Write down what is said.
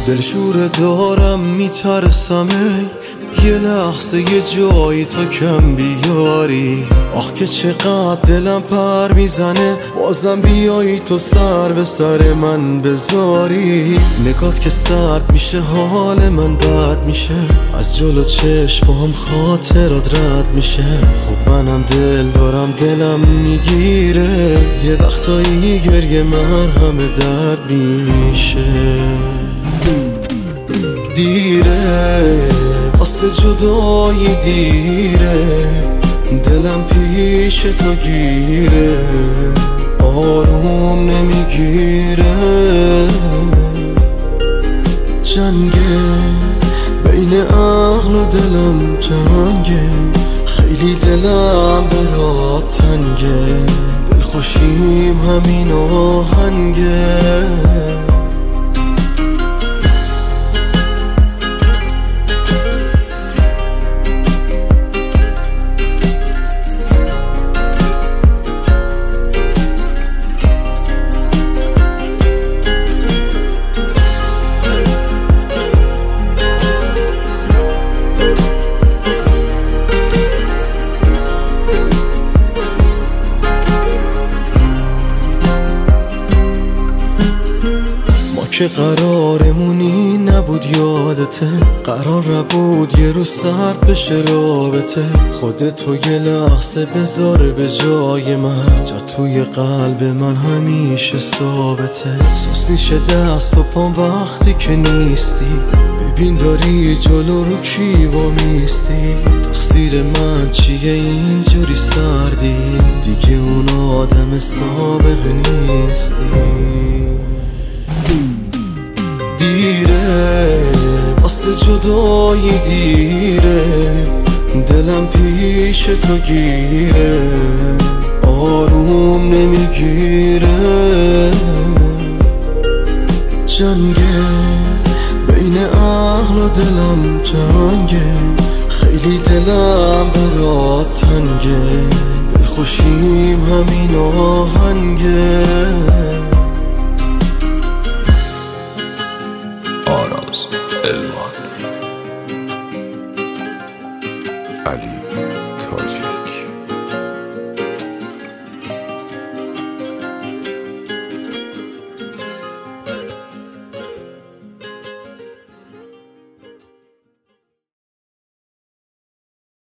دلشوره دارم میترسم یه لحظه یه جایی تا کم بیاری. آخ که چقدر دلم پر میزنه بازم بیایی تو سر به سر من بذاری. نگات که سرد میشه حال من بد میشه، از جلو چشمام خاطرات رد میشه. خب منم دل دارم دلم میگیره، یه وقتایی گریه من همه درد میشه. دیره واسه جدایی دیره، دلم پیش تو گیره، آروم نمیگیره. جنگه بین عقل و دلم جنگه، خیلی دلم برات تنگه، دلخوشیم همین آهنگه. که قرارمونی نبود یادته، قرار نبود یه روز سرد بشه رابطه. خودتو یه لحظه بذار به جای من، جا توی قلب من همیشه ثابته. سوس میشه دست و پام وقتی که نیستی، ببین داری جلو رو کی وامیستی. تقصیر من چیه اینجوری سردی، دیگه اون آدم سابقه نیستی. دیره واسه جدایی دیره، دلم پیش تو گیره، آروم نمیگیره. جنگه بین عقل و دلم جنگه، خیلی دلم برات تنگه، دلخوشیم همین آهنگه.